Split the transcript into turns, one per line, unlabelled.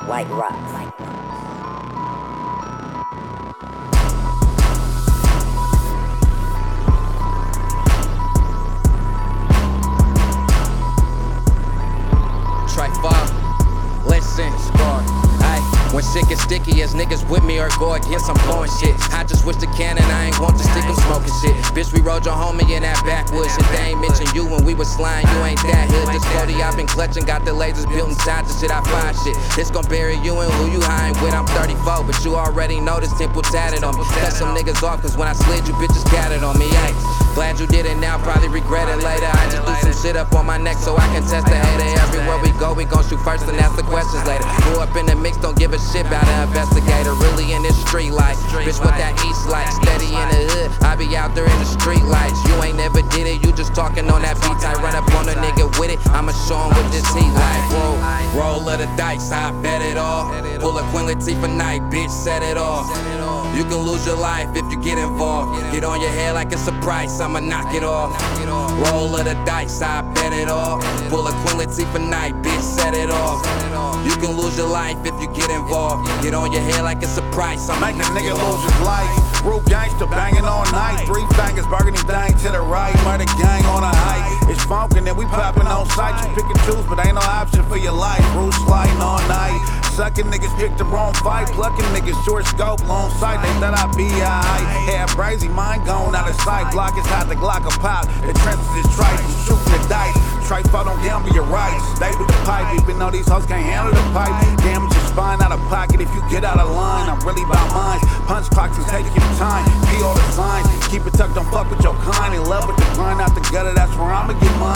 White Rocks.
Try far, listen, score. When shit gets sticky, as niggas with me or go against, I'm blowing shit. I just switched the cannon, I ain't want to stick 'em smoking shit. Bitch, we rode your homie in that backwoods shit. They ain't mention you when we was sliding, you ain't that hood. This 40 I've been clutching, got the lasers built inside the shit, I find shit. This gon' bury you and who you hiding with, I'm 34, but you already know this temple tatted on me. Cut some niggas off, cause when I slid, you bitches scattered on me, ayy. Glad you did it now, probably regret it later. I just threw some shit up on my neck so I can test the hater. Everywhere we go, we gon' shoot first and ask the questions later. Grew up in the mix, don't give a shit about an investigator. Really in this street life, bitch, what that east like. Steady in the hood, I be out there in the street lights. You ain't never did it, you just talking on that beat. I run up on a nigga with it, I'ma show him what this heat like. Roll of the dice, I bet it all. Pull a Queen Latifah night, bitch, set it off. You can lose your life if you get involved. Get on your head like it's a price, I'ma knock it off. Roll of the dice, I bet it all. Pull a Queen Latifah night, bitch, set it off. You can lose your life if you get involved. Get on your head like it's a price, I'ma
make a nigga lose his life. Root gangster banging all night. 3 fingers, burgundy thing to the right. Murder gang on a hike. It's funkin' and we poppin' on sight. You pick and choose, but ain't no option for your life. Root sliding all night. Sucking niggas picked the wrong fight. Plucking niggas short scope, long sight. They thought I'd be alright. Hair brazy, mind gone out of sight. Block is hot, the Glock a pop. The trenches is trite, you shooting the dice. Trife out, don't gamble your rights. Stay with the pipe, even though these hoes can't handle the pipe. Damage your spine out of pocket if you get out of line. I'm really about mine. Punch clocks and take your time. Pee all the signs. Keep it tucked, don't fuck with your kind. In love with the grind out the gutter, that's where I'ma get mine.